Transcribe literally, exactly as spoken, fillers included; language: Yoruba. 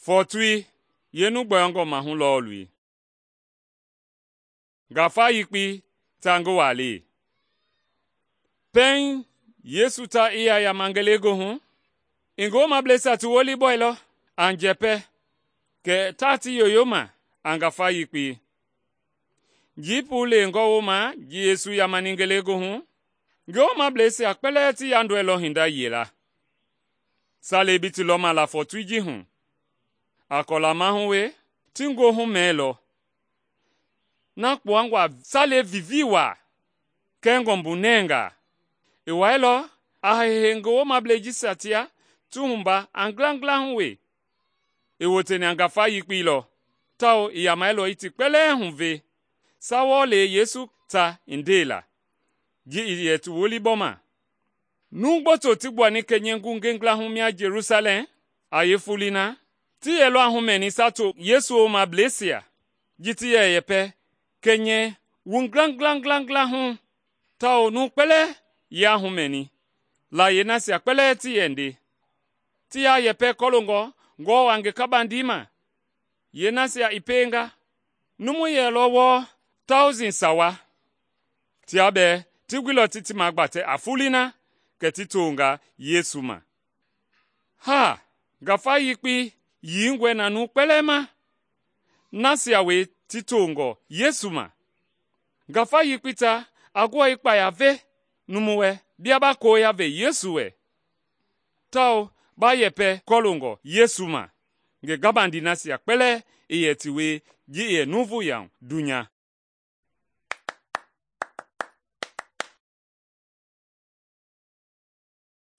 Fotui yenu gbayongo mahun lo lui. Gafa yikpi tango wale. Pen Yesu ta iya ya mangelego hun. Ingo ma blesa tu woli boy lo. Anjepe. Ke tati yoyoma angafa yikpi. Jipu le ngo woma Yesu ya maningelego hun. Go ma blese akpele ti yandwe lo hinda yela. Sale biti lo ma la fotui ji hun. Akola mahunwe tingo hun melo. Na kuangwa sale viviwa kengo mbunenga. Iwailo ahehengo mableji satia tuhumba anglangla hunwe. Iwote ni angafa yikpilo. Tao iyamailo iti pele hunve. Sawole Yesu ta indela. Ji iyetu woli boma. Nungboto tigwa ni kenyengu ngengla humia Jerusalem. Ayefulina. Ti elo ahumeni sato Yesu o ma blesia. Jiti ye yepe kenye wunglang glang glang glang hun. Tao nu pele ya ahumeni. La yenasi akpele ti yende. Ti ya yepe kolongo ngo wange kabandima. Yenasi ya ipenga. Numu yelo wo thousand sawa. Ti abe tigwilo titi magbate afulina ketitonga Yesu ma. Ha! Gafa yikpi yingwe na nu pelema. Nasi awe titongo Yesu ma. Gafa yikpita agwa ikpa ya ve. Numuwe biaba ko ya ve Yesu we. Tao ba yepe kolongo Yesu ma. Nge gabandi nasi akpele iyetiwe ji e nuvu yang dunya.